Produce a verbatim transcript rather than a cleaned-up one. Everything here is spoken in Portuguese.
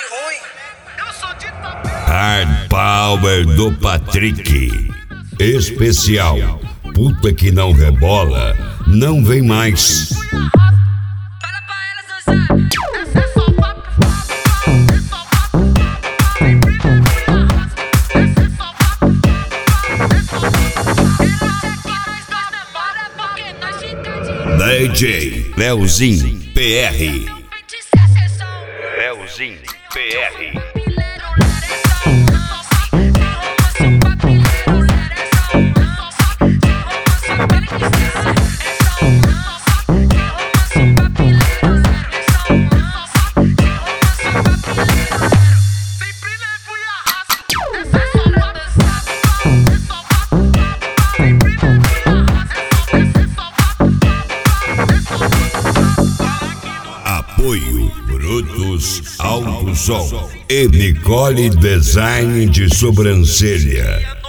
foi? Eu sou de Itapema. Hard Power do Patrick. Especial. Puta que não rebola, não vem mais. Fala pra elas dançar. Esse é só papo, papo, esse é só papo. Vem primeiro e arrasta. Esse é só papo, papo, esse é só papo. Ela quer que nós não demora porque nós fica de D J Leozinho P R. Leozinho P R. Apoio Brutus Alto Som e Nicole Design de Sobrancelha.